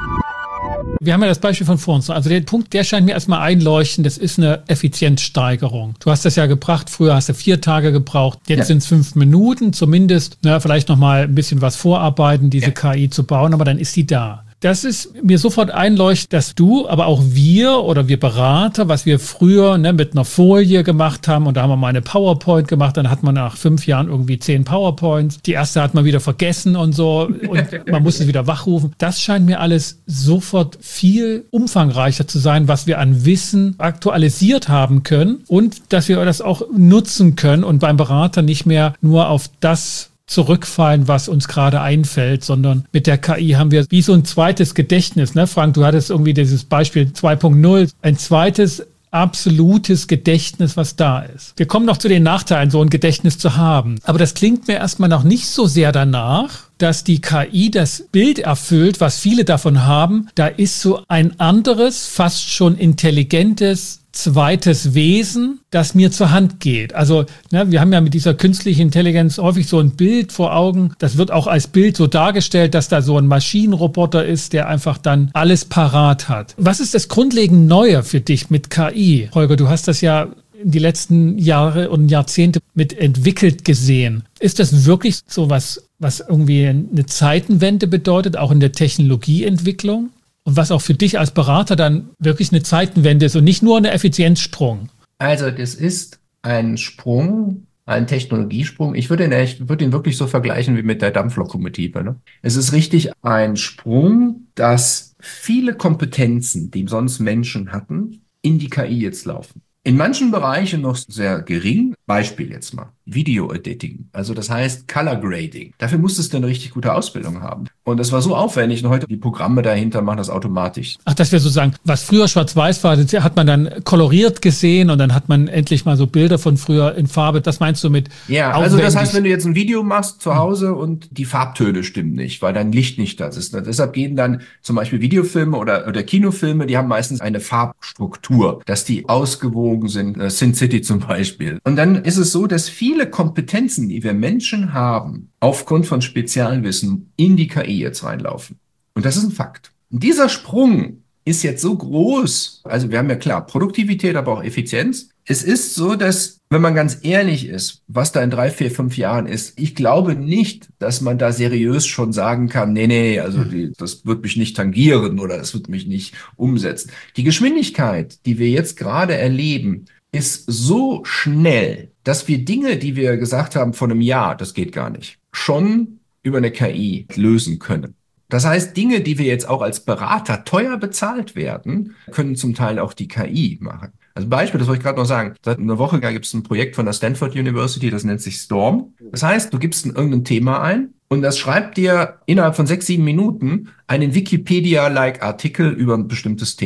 Wir haben ja das Beispiel von vor uns. Also der Punkt, der scheint mir erstmal einleuchten, das ist eine Effizienzsteigerung. Du hast das ja gebracht, früher hast du vier Tage gebraucht, jetzt ja. sind es fünf Minuten, zumindest, na, vielleicht nochmal ein bisschen was vorarbeiten, diese ja. K I zu bauen, aber dann ist sie da. Das ist mir sofort einleuchtend, dass du, aber auch wir oder wir Berater, was wir früher ne, mit einer Folie gemacht haben und da haben wir mal eine PowerPoint gemacht, dann hat man nach fünf Jahren irgendwie zehn PowerPoints. Die erste hat man wieder vergessen und so und man muss es wieder wachrufen. Das scheint mir alles sofort viel umfangreicher zu sein, was wir an Wissen aktualisiert haben können und dass wir das auch nutzen können und beim Berater nicht mehr nur auf das zurückfallen, was uns gerade einfällt, sondern mit der K I haben wir wie so ein zweites Gedächtnis. Ne, Frank, du hattest irgendwie dieses Beispiel zwei Punkt null, ein zweites absolutes Gedächtnis, was da ist. Wir kommen noch zu den Nachteilen, so ein Gedächtnis zu haben. Aber das klingt mir erstmal noch nicht so sehr danach, dass die K I das Bild erfüllt, was viele davon haben. Da ist so ein anderes, fast schon intelligentes zweites Wesen, das mir zur Hand geht. Also ne, wir haben ja mit dieser künstlichen Intelligenz häufig so ein Bild vor Augen. Das wird auch als Bild so dargestellt, dass da so ein Maschinenroboter ist, der einfach dann alles parat hat. Was ist das grundlegend Neue für dich mit K I? Holger, du hast das ja in die letzten Jahre und Jahrzehnte mit entwickelt gesehen. Ist das wirklich so was, was irgendwie eine Zeitenwende bedeutet, auch in der Technologieentwicklung? Und was auch für dich als Berater dann wirklich eine Zeitenwende ist und nicht nur eine Effizienzsprung. Also das ist ein Sprung, ein Technologiesprung. Ich würde ihn, echt, würde ihn wirklich so vergleichen wie mit der Dampflokomotive. Ne? Es ist richtig ein Sprung, dass viele Kompetenzen, die sonst Menschen hatten, in die K I jetzt laufen. In manchen Bereichen noch sehr gering. Beispiel jetzt mal. Video-Editing. Also das heißt Color Grading. Dafür musstest du eine richtig gute Ausbildung haben. Und das war so aufwendig. Und heute die Programme dahinter machen das automatisch. Ach, das wäre sozusagen, was früher schwarz-weiß war, hat man dann koloriert gesehen und dann hat man endlich mal so Bilder von früher in Farbe. Das meinst du mit Ja, aufwendig? Also das heißt, wenn du jetzt ein Video machst zu Hause hm. und die Farbtöne stimmen nicht, weil dein Licht nicht das ist. Deshalb gehen dann zum Beispiel Videofilme oder, oder Kinofilme, die haben meistens eine Farbstruktur, dass die ausgewogen sind. Sin City zum Beispiel. Und dann ist es so, dass viele Kompetenzen, die wir Menschen haben, aufgrund von Spezialwissen in die K I jetzt reinlaufen. Und das ist ein Fakt. Und dieser Sprung ist jetzt so groß. Also wir haben ja klar Produktivität, aber auch Effizienz. Es ist so, dass, wenn man ganz ehrlich ist, was da in drei, vier, fünf Jahren ist, ich glaube nicht, dass man da seriös schon sagen kann, nee, nee, also die, das wird mich nicht tangieren oder das wird mich nicht umsetzen. Die Geschwindigkeit, die wir jetzt gerade erleben, ist so schnell, dass wir Dinge, die wir gesagt haben vor einem Jahr, das geht gar nicht, schon über eine K I lösen können. Das heißt, Dinge, die wir jetzt auch als Berater teuer bezahlt werden, können zum Teil auch die K I machen. Also Beispiel, das wollte ich gerade noch sagen. Seit einer Woche gibt es ein Projekt von der Stanford University, das nennt sich Storm. Das heißt, du gibst irgendein Thema ein und das schreibt dir innerhalb von sechs, sieben Minuten einen Wikipedia-like Artikel über ein bestimmtes Thema.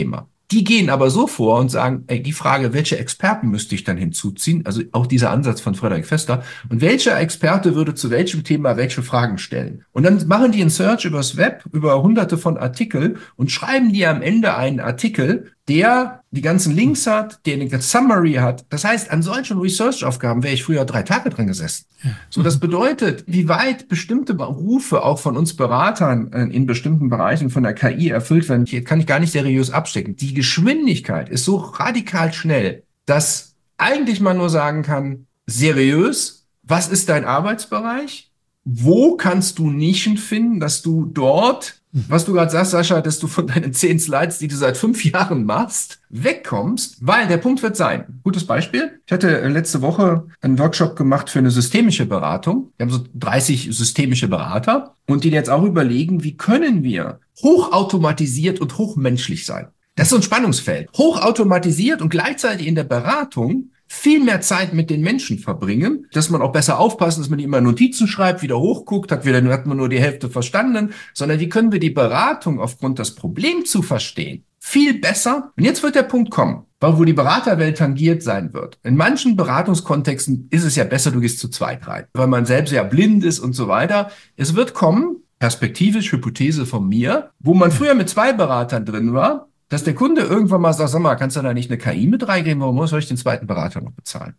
Die gehen aber so vor und sagen, ey, die Frage, welche Experten müsste ich dann hinzuziehen? Also auch dieser Ansatz von Frederik Vester. Und welcher Experte würde zu welchem Thema welche Fragen stellen? Und dann machen die einen Search übers Web, über hunderte von Artikeln und schreiben die am Ende einen Artikel, der die ganzen Links hat, der eine Summary hat. Das heißt, an solchen Research-Aufgaben wäre ich früher drei Tage drin gesessen. Ja. So, das bedeutet, wie weit bestimmte Berufe auch von uns Beratern in bestimmten Bereichen von der K I erfüllt werden, hier kann ich gar nicht seriös abstecken. Die Geschwindigkeit ist so radikal schnell, dass eigentlich man nur sagen kann, seriös, was ist dein Arbeitsbereich? Wo kannst du Nischen finden, dass du dort, was du gerade sagst, Sascha, dass du von deinen zehn Slides, die du seit fünf Jahren machst, wegkommst, weil der Punkt wird sein. Gutes Beispiel. Ich hatte letzte Woche einen Workshop gemacht für eine systemische Beratung. Wir haben so dreißig systemische Berater und die jetzt auch überlegen, wie können wir hochautomatisiert und hochmenschlich sein. Das ist so ein Spannungsfeld. Hochautomatisiert und gleichzeitig in der Beratung viel mehr Zeit mit den Menschen verbringen, dass man auch besser aufpassen, dass man nicht immer Notizen schreibt, wieder hochguckt, hat, wieder, hat man nur die Hälfte verstanden, sondern wie können wir die Beratung aufgrund des Problems zu verstehen viel besser. Und jetzt wird der Punkt kommen, wo die Beraterwelt tangiert sein wird. In manchen Beratungskontexten ist es ja besser, du gehst zu zweit rein, weil man selbst ja blind ist und so weiter. Es wird kommen, perspektivisch, Hypothese von mir, wo man früher mit zwei Beratern drin war, dass der Kunde irgendwann mal sagt, sag mal, kannst du da nicht eine K I mit reingeben? Warum muss ich den zweiten Berater noch bezahlen?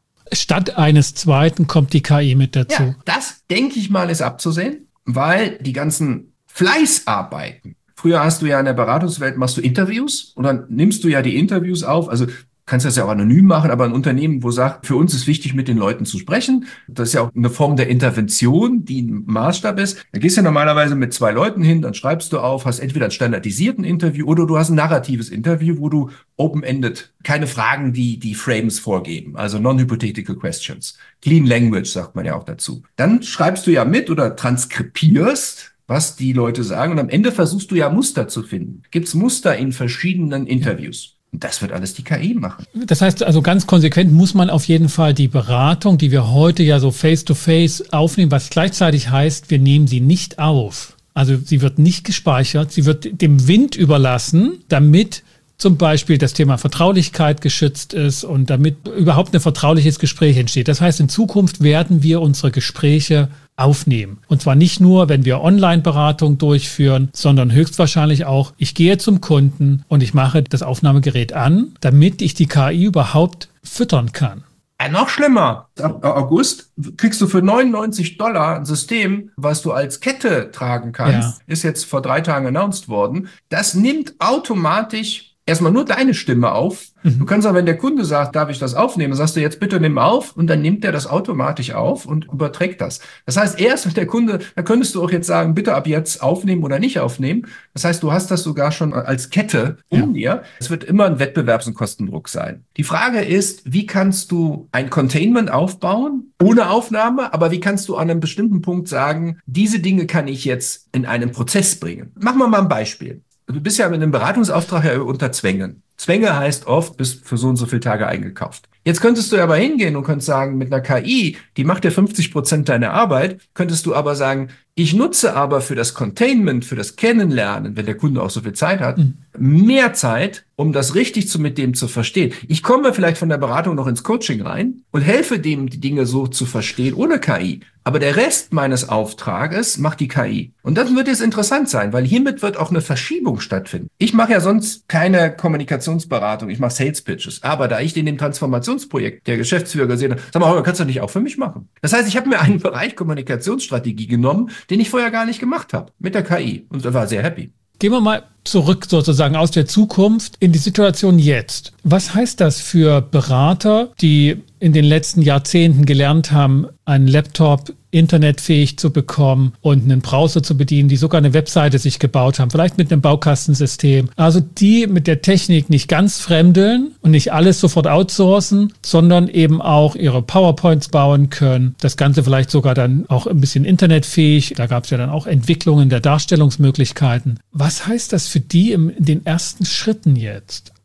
Statt eines zweiten kommt die K I mit dazu. Ja, das, denke ich mal, ist abzusehen, weil die ganzen Fleißarbeiten, früher hast du ja in der Beratungswelt, machst du Interviews und dann nimmst du ja die Interviews auf, also kannst das ja auch anonym machen, aber ein Unternehmen, wo sagt, für uns ist wichtig, mit den Leuten zu sprechen. Das ist ja auch eine Form der Intervention, die ein Maßstab ist. Da gehst du ja normalerweise mit zwei Leuten hin, dann schreibst du auf, hast entweder ein standardisierten Interview oder du hast ein narratives Interview, wo du open-ended, keine Fragen, die die Frames vorgeben, also non-hypothetical questions. Clean Language sagt man ja auch dazu. Dann schreibst du ja mit oder transkribierst, was die Leute sagen und am Ende versuchst du ja Muster zu finden. Gibt's Muster in verschiedenen Interviews? Und das wird alles die K I machen. Das heißt also ganz konsequent muss man auf jeden Fall die Beratung, die wir heute ja so face-to-face aufnehmen, was gleichzeitig heißt, wir nehmen sie nicht auf. Also sie wird nicht gespeichert, sie wird dem Wind überlassen, damit zum Beispiel das Thema Vertraulichkeit geschützt ist und damit überhaupt ein vertrauliches Gespräch entsteht. Das heißt, in Zukunft werden wir unsere Gespräche aufnehmen. Und zwar nicht nur, wenn wir Online-Beratung durchführen, sondern höchstwahrscheinlich auch, ich gehe zum Kunden und ich mache das Aufnahmegerät an, damit ich die K I überhaupt füttern kann. Ja, noch schlimmer. Ab August kriegst du für neunundneunzig Dollar ein System, was du als Kette tragen kannst. Ja. Ist jetzt vor drei Tagen announced worden. Das nimmt automatisch erstmal nur deine Stimme auf. Mhm. Du kannst aber, wenn der Kunde sagt, darf ich das aufnehmen, sagst du jetzt bitte nimm auf und dann nimmt er das automatisch auf und überträgt das. Das heißt, erst wenn der Kunde, da könntest du auch jetzt sagen, bitte ab jetzt aufnehmen oder nicht aufnehmen. Das heißt, du hast das sogar schon als Kette um ja. dir. Es wird immer ein Wettbewerbs- und Kostendruck sein. Die Frage ist, wie kannst du ein Containment aufbauen ohne Aufnahme, aber wie kannst du an einem bestimmten Punkt sagen, diese Dinge kann ich jetzt in einen Prozess bringen. Machen wir mal ein Beispiel. Du bist ja mit einem Beratungsauftrag ja unter Zwängen. Zwänge heißt oft, bist für so und so viele Tage eingekauft. Jetzt könntest du aber hingehen und könntest sagen, mit einer K I, die macht ja fünfzig Prozent deiner Arbeit, könntest du aber sagen, ich nutze aber für das Containment, für das Kennenlernen, wenn der Kunde auch so viel Zeit hat, mhm. mehr Zeit, um das richtig zu, mit dem zu verstehen. Ich komme vielleicht von der Beratung noch ins Coaching rein und helfe dem, die Dinge so zu verstehen, ohne K I. Aber der Rest meines Auftrages macht die K I. Und das wird jetzt interessant sein, weil hiermit wird auch eine Verschiebung stattfinden. Ich mache ja sonst keine Kommunikationsberatung, ich mache Sales Pitches. Aber da ich in dem Transformationsprojekt der Geschäftsführer gesehen habe, sag mal, Holger, kannst du das nicht auch für mich machen? Das heißt, ich habe mir einen Bereich Kommunikationsstrategie genommen, den ich vorher gar nicht gemacht habe, mit der K I. Und da war sehr happy. Gehen wir mal zurück sozusagen aus der Zukunft in die Situation jetzt. Was heißt das für Berater, die in den letzten Jahrzehnten gelernt haben, einen Laptop internetfähig zu bekommen und einen Browser zu bedienen, die sogar eine Webseite sich gebaut haben, vielleicht mit einem Baukastensystem. Also die mit der Technik nicht ganz fremdeln und nicht alles sofort outsourcen, sondern eben auch ihre PowerPoints bauen können. Das Ganze vielleicht sogar dann auch ein bisschen internetfähig. Da gab es ja dann auch Entwicklungen der Darstellungsmöglichkeiten. Was heißt das für die in den ersten Schritten jetzt?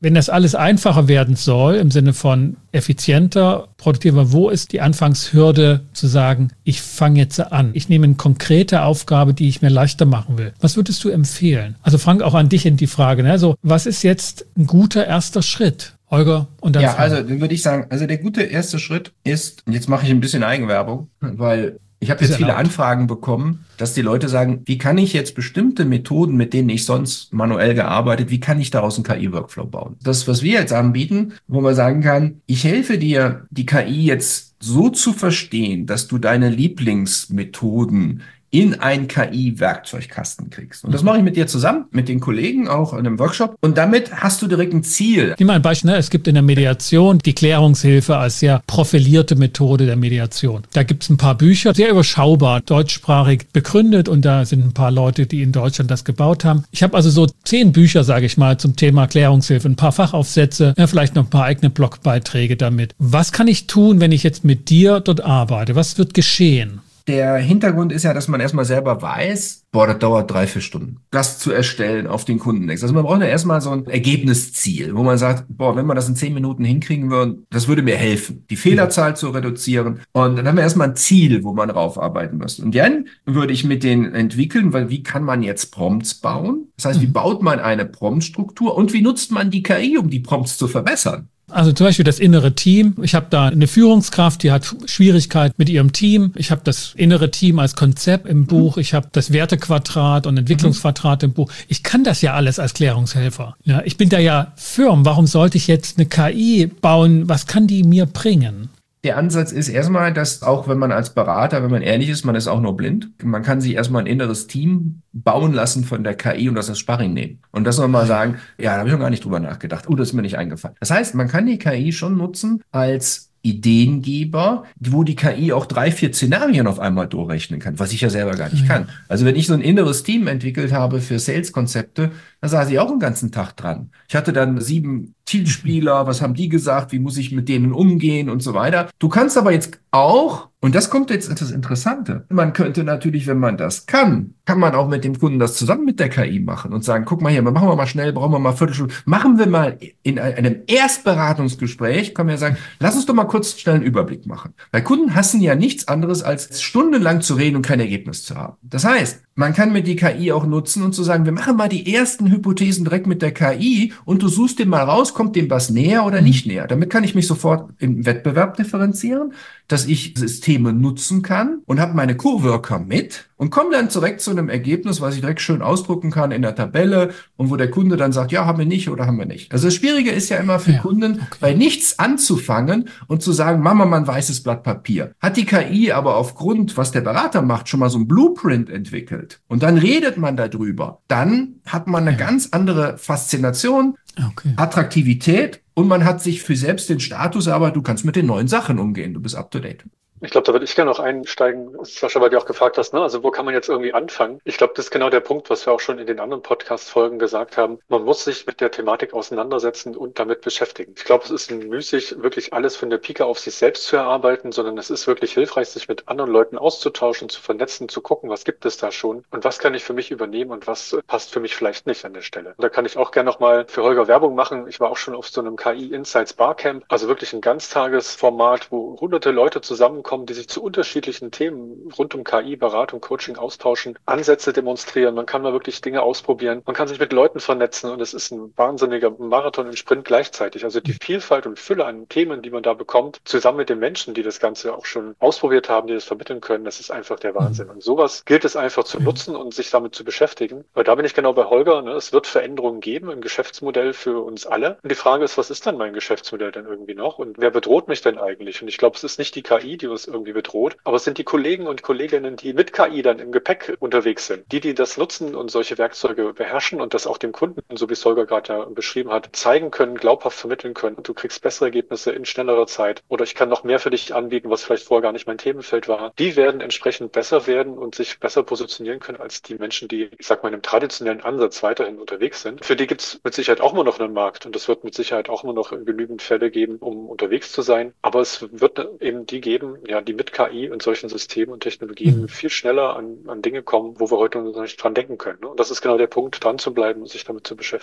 Wenn das alles einfacher werden soll, im Sinne von effizienter, produktiver, wo ist die Anfangshürde zu sagen, ich fange jetzt an. Ich nehme eine konkrete Aufgabe, die ich mir leichter machen will. Was würdest du empfehlen? Also Frank, auch an dich in die Frage, ne? Also, was ist jetzt ein guter erster Schritt? Holger und dann Ja, Frank. also dann würde ich sagen, also der gute erste Schritt ist, und jetzt mache ich ein bisschen Eigenwerbung, weil ich habe jetzt viele erlaubt. Anfragen bekommen, dass die Leute sagen, wie kann ich jetzt bestimmte Methoden, mit denen ich sonst manuell gearbeitet, wie kann ich daraus einen K I-Workflow bauen? Das, was wir jetzt anbieten, wo man sagen kann, ich helfe dir, die K I jetzt so zu verstehen, dass du deine Lieblingsmethoden in einen K I-Werkzeugkasten kriegst. Und das mache ich mit dir zusammen, mit den Kollegen auch in einem Workshop. Und damit hast du direkt ein Ziel. Nimm mal ein Beispiel, ne? Es gibt in der Mediation die Klärungshilfe als sehr profilierte Methode der Mediation. Da gibt es ein paar Bücher, sehr überschaubar, deutschsprachig begründet und da sind ein paar Leute, die in Deutschland das gebaut haben. Ich habe also so zehn Bücher, sage ich mal, zum Thema Klärungshilfe, ein paar Fachaufsätze, ja, vielleicht noch ein paar eigene Blogbeiträge damit. Was kann ich tun, wenn ich jetzt mit dir dort arbeite? Was wird geschehen? Der Hintergrund ist ja, dass man erstmal selber weiß, boah, das dauert drei, vier Stunden, das zu erstellen auf den Kundentext. Also man braucht ja erstmal so ein Ergebnisziel, wo man sagt, boah, wenn wir das in zehn Minuten hinkriegen würden, das würde mir helfen, die Fehlerzahl zu reduzieren. Und dann haben wir erstmal ein Ziel, wo man drauf arbeiten muss. Und dann würde ich mit denen entwickeln, weil wie kann man jetzt Prompts bauen? Das heißt, wie baut man eine Prompt-Struktur und wie nutzt man die K I, um die Prompts zu verbessern? Also zum Beispiel das innere Team. Ich habe da eine Führungskraft, die hat Schwierigkeit mit ihrem Team. Ich habe das innere Team als Konzept im Buch. Ich habe das Wertequadrat und Entwicklungsquadrat im Buch. Ich kann das ja alles als Klärungshelfer. Ja, ich bin da ja firm. Warum sollte ich jetzt eine K I bauen? Was kann die mir bringen? Der Ansatz ist erstmal, dass auch wenn man als Berater, wenn man ehrlich ist, man ist auch nur blind. Man kann sich erstmal ein inneres Team bauen lassen von der K I und das als Sparring nehmen. Und das nochmal sagen, ja, da habe ich noch gar nicht drüber nachgedacht. Oh, das ist mir nicht eingefallen. Das heißt, man kann die K I schon nutzen als Ideengeber, wo die K I auch drei, vier Szenarien auf einmal durchrechnen kann, was ich ja selber gar nicht kann. Also wenn ich so ein inneres Team entwickelt habe für Sales-Konzepte, da saß ich auch einen ganzen Tag dran. Ich hatte dann sieben Zielspieler, was haben die gesagt, wie muss ich mit denen umgehen und so weiter. Du kannst aber jetzt auch, und das kommt jetzt das Interessante, man könnte natürlich, wenn man das kann, kann man auch mit dem Kunden das zusammen mit der K I machen und sagen, guck mal hier, machen wir mal schnell, brauchen wir mal Viertelstunde, machen wir mal in einem Erstberatungsgespräch, können wir sagen, lass uns doch mal kurz schnell einen Überblick machen. Weil Kunden hassen ja nichts anderes, als stundenlang zu reden und kein Ergebnis zu haben. Das heißt, man kann mit die K I auch nutzen und zu sagen, wir machen mal die ersten Hypothesen direkt mit der K I und du suchst dem mal raus, kommt dem was näher oder nicht näher. Damit kann ich mich sofort im Wettbewerb differenzieren, dass ich Systeme nutzen kann und habe meine Coworker mit und komme dann direkt zu einem Ergebnis, was ich direkt schön ausdrucken kann in der Tabelle und wo der Kunde dann sagt, ja, haben wir nicht oder haben wir nicht. Also das Schwierige ist ja immer für Ja, Kunden, okay. bei nichts anzufangen und zu sagen, machen wir mal ein weißes Blatt Papier. Hat die K I aber aufgrund, was der Berater macht, schon mal so ein Blueprint entwickelt und dann redet man darüber, dann hat man eine Ja. ganz andere Faszination, Okay. Attraktivität und man hat sich für selbst den Status, aber du kannst mit den neuen Sachen umgehen, du bist up to date. Ich glaube, da würde ich gerne noch einsteigen, Sascha, weil du auch gefragt hast, ne? Also wo kann man jetzt irgendwie anfangen? Ich glaube, das ist genau der Punkt, was wir auch schon in den anderen Podcast-Folgen gesagt haben. Man muss sich mit der Thematik auseinandersetzen und damit beschäftigen. Ich glaube, es ist müßig, wirklich alles von der Pike auf sich selbst zu erarbeiten, sondern es ist wirklich hilfreich, sich mit anderen Leuten auszutauschen, zu vernetzen, zu gucken, was gibt es da schon und was kann ich für mich übernehmen und was passt für mich vielleicht nicht an der Stelle. Und da kann ich auch gerne nochmal für Holger Werbung machen. Ich war auch schon auf so einem K I Insights Barcamp, also wirklich ein Ganztagesformat, wo hunderte Leute zusammenkommen, die sich zu unterschiedlichen Themen rund um K I, Beratung, Coaching austauschen, Ansätze demonstrieren. Man kann mal wirklich Dinge ausprobieren. Man kann sich mit Leuten vernetzen und es ist ein wahnsinniger Marathon und Sprint gleichzeitig. Also die Vielfalt und Fülle an Themen, die man da bekommt, zusammen mit den Menschen, die das Ganze auch schon ausprobiert haben, die das vermitteln können, das ist einfach der Wahnsinn. Und sowas gilt es einfach zu nutzen und sich damit zu beschäftigen. Weil da bin ich genau bei Holger. Ne? Es wird Veränderungen geben im Geschäftsmodell für uns alle. Und die Frage ist, was ist dann mein Geschäftsmodell denn irgendwie noch? Und wer bedroht mich denn eigentlich? Und ich glaube, es ist nicht die K I, die uns irgendwie bedroht, aber es sind die Kollegen und Kolleginnen, die mit K I dann im Gepäck unterwegs sind. Die, die das nutzen und solche Werkzeuge beherrschen und das auch dem Kunden, so wie es Holger gerade ja beschrieben hat, zeigen können, glaubhaft vermitteln können. Du kriegst bessere Ergebnisse in schnellerer Zeit oder ich kann noch mehr für dich anbieten, was vielleicht vorher gar nicht mein Themenfeld war. Die werden entsprechend besser werden und sich besser positionieren können als die Menschen, die, ich sag mal, in einem traditionellen Ansatz weiterhin unterwegs sind. Für die gibt es mit Sicherheit auch immer noch einen Markt und es wird mit Sicherheit auch immer noch genügend Fälle geben, um unterwegs zu sein. Aber es wird eben die geben, ja, die mit K I und solchen Systemen und Technologien mhm. viel schneller an, an Dinge kommen, wo wir heute noch nicht dran denken können. Ne? Und das ist genau der Punkt, dran zu bleiben und sich damit zu beschäftigen.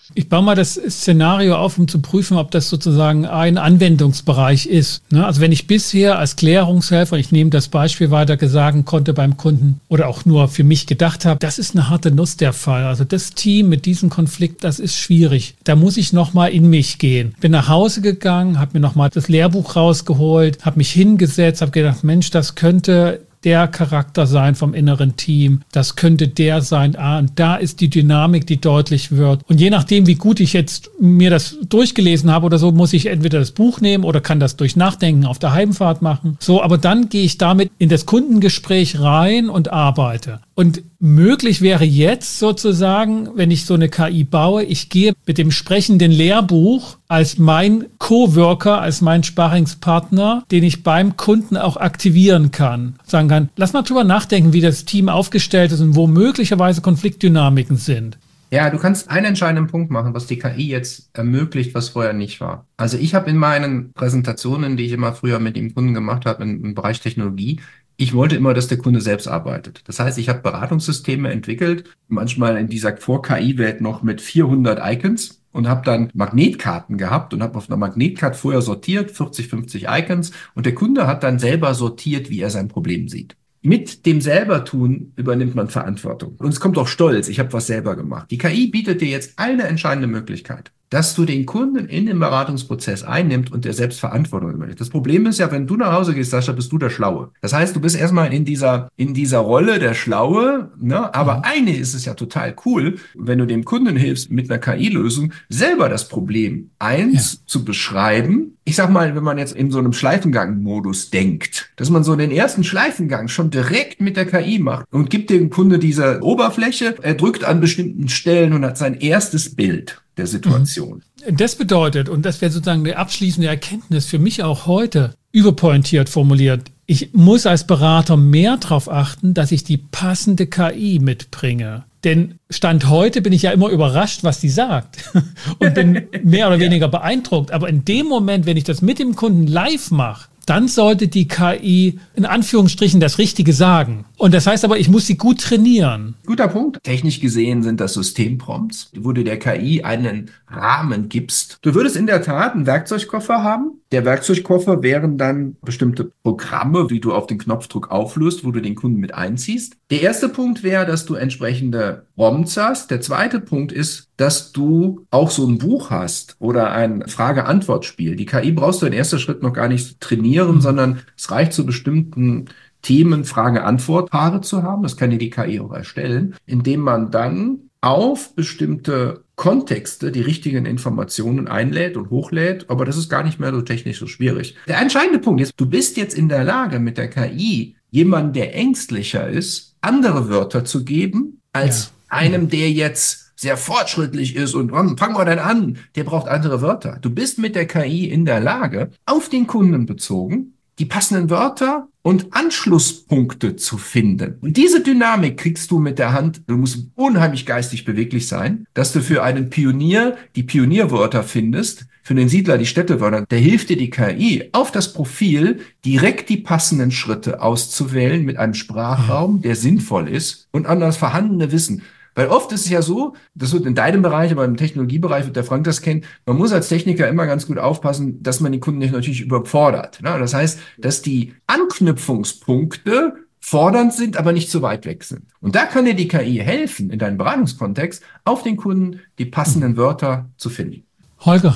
Ich baue mal das Szenario auf, um zu prüfen, ob das sozusagen ein Anwendungsbereich ist. Also wenn ich bisher als Klärungshelfer, ich nehme das Beispiel weiter, sagen konnte beim Kunden oder auch nur für mich gedacht habe, das ist eine harte Nuss der Fall. Also das Team mit diesem Konflikt, das ist schwierig. Da muss ich nochmal in mich gehen. Bin nach Hause gegangen, habe mir nochmal das Lehrbuch rausgeholt, habe mich hingesetzt, habe gedacht, Mensch, das könnte der Charakter sein vom inneren Team. Das könnte der sein. Ah, und da ist die Dynamik, die deutlich wird. Und je nachdem, wie gut ich jetzt mir das durchgelesen habe oder so, muss ich entweder das Buch nehmen oder kann das durch Nachdenken auf der Heimfahrt machen. So, aber dann gehe ich damit in das Kundengespräch rein und arbeite. Und möglich wäre jetzt sozusagen, wenn ich so eine K I baue, ich gehe mit dem sprechenden Lehrbuch als mein Coworker, als mein Sparringspartner, den ich beim Kunden auch aktivieren kann. Sagen kann, lass mal drüber nachdenken, wie das Team aufgestellt ist und wo möglicherweise Konfliktdynamiken sind. Ja, du kannst einen entscheidenden Punkt machen, was die K I jetzt ermöglicht, was vorher nicht war. Also ich habe in meinen Präsentationen, die ich immer früher mit dem Kunden gemacht habe im, im Bereich Technologie, ich wollte immer, dass der Kunde selbst arbeitet. Das heißt, ich habe Beratungssysteme entwickelt, manchmal in dieser Vor-K I-Welt noch mit vierhundert Icons und habe dann Magnetkarten gehabt und habe auf einer Magnetkarte vorher sortiert, vierzig, fünfzig Icons, und der Kunde hat dann selber sortiert, wie er sein Problem sieht. Mit dem Selbertun übernimmt man Verantwortung. Und es kommt auch Stolz, ich habe was selber gemacht. Die K I bietet dir jetzt eine entscheidende Möglichkeit, dass du den Kunden in den Beratungsprozess einnimmt und der selbst Verantwortung übernimmt. Das Problem ist ja, wenn du nach Hause gehst, Sascha, bist du der Schlaue. Das heißt, du bist erstmal in dieser, in dieser Rolle der Schlaue, ne? Aber mhm. eigentlich ist es ja total cool, wenn du dem Kunden hilfst, mit einer K I-Lösung selber das Problem eins ja. zu beschreiben. Ich sag mal, wenn man jetzt in so einem Schleifengang-Modus denkt, dass man so den ersten Schleifengang schon direkt mit der K I macht und gibt dem Kunde diese Oberfläche, er drückt an bestimmten Stellen und hat sein erstes Bild der Situation. Das bedeutet, und das wäre sozusagen die abschließende Erkenntnis für mich auch heute, überpointiert formuliert, ich muss als Berater mehr darauf achten, dass ich die passende K I mitbringe. Denn Stand heute bin ich ja immer überrascht, was die sagt und bin mehr oder weniger beeindruckt. Aber in dem Moment, wenn ich das mit dem Kunden live mache, dann sollte die K I in Anführungsstrichen das Richtige sagen. Und das heißt aber, ich muss sie gut trainieren. Guter Punkt. Technisch gesehen sind das Systemprompts, wo du der K I einen Rahmen gibst. Du würdest in der Tat einen Werkzeugkoffer haben. Der Werkzeugkoffer wären dann bestimmte Programme, die du auf den Knopfdruck auflöst, wo du den Kunden mit einziehst. Der erste Punkt wäre, dass du entsprechende Prompts hast. Der zweite Punkt ist, dass du auch so ein Buch hast oder ein Frage-Antwort-Spiel. Die K I brauchst du in erster Schritt noch gar nicht trainieren, mhm. sondern es reicht zu bestimmten Themen Frage-Antwort-Paare zu haben. Das kann dir die K I auch erstellen, indem man dann auf bestimmte Kontexte die richtigen Informationen einlädt und hochlädt, aber das ist gar nicht mehr so technisch so schwierig. Der entscheidende Punkt ist, du bist jetzt in der Lage, mit der K I jemanden, der ängstlicher ist, andere Wörter zu geben, als ja. einem, der jetzt sehr fortschrittlich ist und oh, fang mal dann an, der braucht andere Wörter. Du bist mit der K I in der Lage, auf den Kunden bezogen, die passenden Wörter und Anschlusspunkte zu finden. Und diese Dynamik kriegst du mit der Hand. Du musst unheimlich geistig beweglich sein, dass du für einen Pionier die Pionierwörter findest, für den Siedler die Städtewörter. Der hilft dir die K I auf das Profil direkt die passenden Schritte auszuwählen mit einem Sprachraum, der sinnvoll ist und an das vorhandene Wissen. Weil oft ist es ja so, das wird in deinem Bereich, aber im Technologiebereich wird der Frank das kennen, man muss als Techniker immer ganz gut aufpassen, dass man die Kunden nicht natürlich überfordert. Das heißt, dass die Anknüpfungspunkte fordernd sind, aber nicht zu weit weg sind. Und da kann dir die K I helfen, in deinem Beratungskontext auf den Kunden die passenden Wörter zu finden. Holger,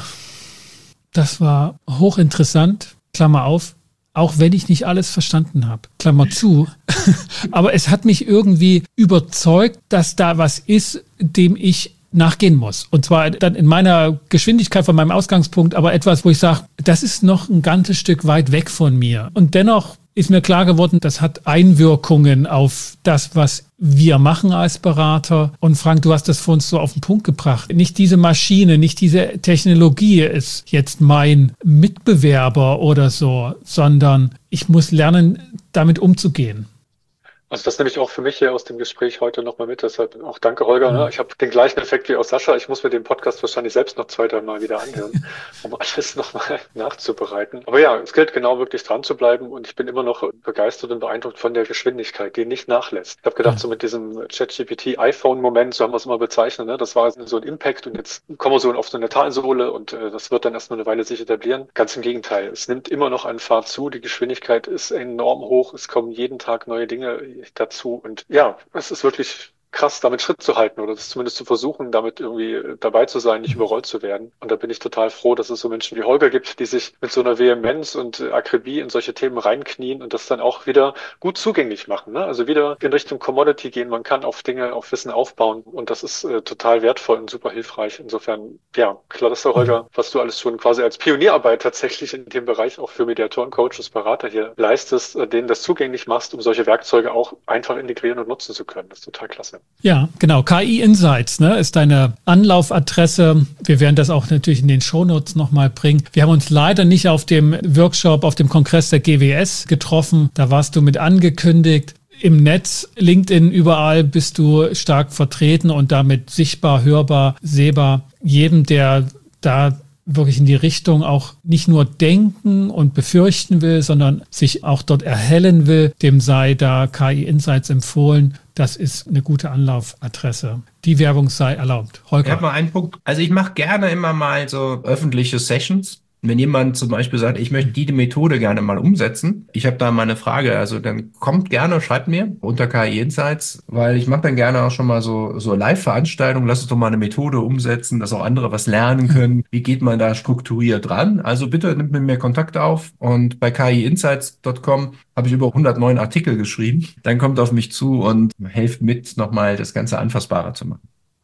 das war hochinteressant, Klammer auf. Auch wenn ich nicht alles verstanden habe, Klammer zu. Aber es hat mich irgendwie überzeugt, dass da was ist, dem ich nachgehen muss. Und zwar dann in meiner Geschwindigkeit von meinem Ausgangspunkt, aber etwas, wo ich sage, das ist noch ein ganzes Stück weit weg von mir. Und dennoch ist mir klar geworden, das hat Einwirkungen auf das, was wir machen als Berater. Und Frank, du hast das für uns so auf den Punkt gebracht. Nicht diese Maschine, nicht diese Technologie ist jetzt mein Mitbewerber oder so, sondern ich muss lernen, damit umzugehen. Also das nehme ich auch für mich hier aus dem Gespräch heute nochmal mit. Deshalb auch danke, Holger. Ne? Ich habe den gleichen Effekt wie auch Sascha. Ich muss mir den Podcast wahrscheinlich selbst noch zwei, drei Mal wieder anhören, um alles nochmal nachzubereiten. Aber ja, es gilt genau wirklich dran zu bleiben und ich bin immer noch begeistert und beeindruckt von der Geschwindigkeit, die nicht nachlässt. Ich habe gedacht, so mit diesem ChatGPT-iPhone-Moment, so haben wir es immer bezeichnet, ne? Das war so ein Impact und jetzt kommen wir so auf so eine Talsohle und äh, das wird dann erstmal eine Weile sich etablieren. Ganz im Gegenteil. Es nimmt immer noch an Fahrt zu. Die Geschwindigkeit ist enorm hoch. Es kommen jeden Tag neue Dinge dazu. Und ja, es ist wirklich krass, damit Schritt zu halten oder das zumindest zu versuchen, damit irgendwie dabei zu sein, nicht überrollt zu werden. Und da bin ich total froh, dass es so Menschen wie Holger gibt, die sich mit so einer Vehemenz und Akribie in solche Themen reinknien und das dann auch wieder gut zugänglich machen. Ne? Also wieder in Richtung Commodity gehen. Man kann auf Dinge, auf Wissen aufbauen und das ist äh, total wertvoll und super hilfreich. Insofern, ja, klasse, Holger, was du alles schon quasi als Pionierarbeit tatsächlich in dem Bereich auch für Mediatoren, Coaches, Berater hier leistest, äh, denen das zugänglich machst, um solche Werkzeuge auch einfach integrieren und nutzen zu können. Das ist total klasse. Ja, genau. K I Insights, ne, ist deine Anlaufadresse. Wir werden das auch natürlich in den Shownotes nochmal bringen. Wir haben uns leider nicht auf dem Workshop, auf dem Kongress der G W S getroffen. Da warst du mit angekündigt. Im Netz, LinkedIn, überall bist du stark vertreten und damit sichtbar, hörbar, sehbar. Jedem, der da wirklich in die Richtung auch nicht nur denken und befürchten will, sondern sich auch dort erhellen will, dem sei da K I Insights empfohlen. Das ist eine gute Anlaufadresse. Die Werbung sei erlaubt. Holger. Ich habe mal einen Punkt. Also ich mache gerne immer mal so öffentliche Sessions. Wenn jemand zum Beispiel sagt, ich möchte die Methode gerne mal umsetzen, ich habe da mal eine Frage, also dann kommt gerne, schreibt mir unter K I Insights, weil ich mache dann gerne auch schon mal so so Live-Veranstaltungen, lass uns doch mal eine Methode umsetzen, dass auch andere was lernen können. Wie geht man da strukturiert ran? Also bitte nimmt mit mir Kontakt auf und bei k i insights punkt com habe ich über hundertneun Artikel geschrieben. Dann kommt auf mich zu und helft mit, nochmal das Ganze anfassbarer zu machen.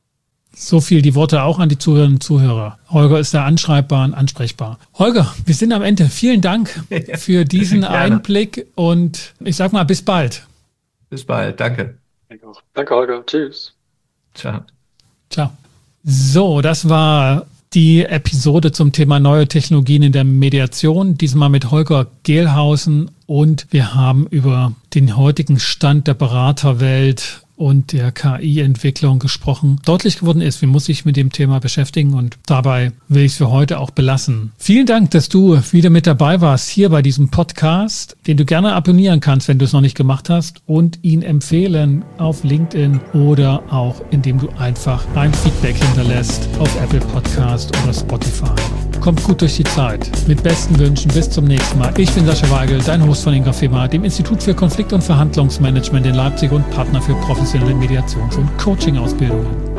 So viel die Worte auch an die Zuhörerinnen und Zuhörer. Holger ist da anschreibbar und ansprechbar. Holger, wir sind am Ende. Vielen Dank für diesen Einblick und ich sag mal, bis bald. Bis bald, danke. Danke, auch. Danke Holger. Tschüss. Ciao. Ciao. So, das war die Episode zum Thema neue Technologien in der Mediation. Diesmal mit Holger Gehlhausen und wir haben über den heutigen Stand der Beraterwelt und der K I-Entwicklung gesprochen. Deutlich geworden ist, wie muss ich mit dem Thema beschäftigen und dabei will ich es für heute auch belassen. Vielen Dank, dass du wieder mit dabei warst hier bei diesem Podcast, den du gerne abonnieren kannst, wenn du es noch nicht gemacht hast und ihn empfehlen auf LinkedIn oder auch indem du einfach ein Feedback hinterlässt auf Apple Podcast oder Spotify. Kommt gut durch die Zeit. Mit besten Wünschen, bis zum nächsten Mal. Ich bin Sascha Weigel, dein Host von Ingafema, dem Institut für Konflikt- und Verhandlungsmanagement in Leipzig und Partner für professionelle Mediations- und Coaching-Ausbildungen.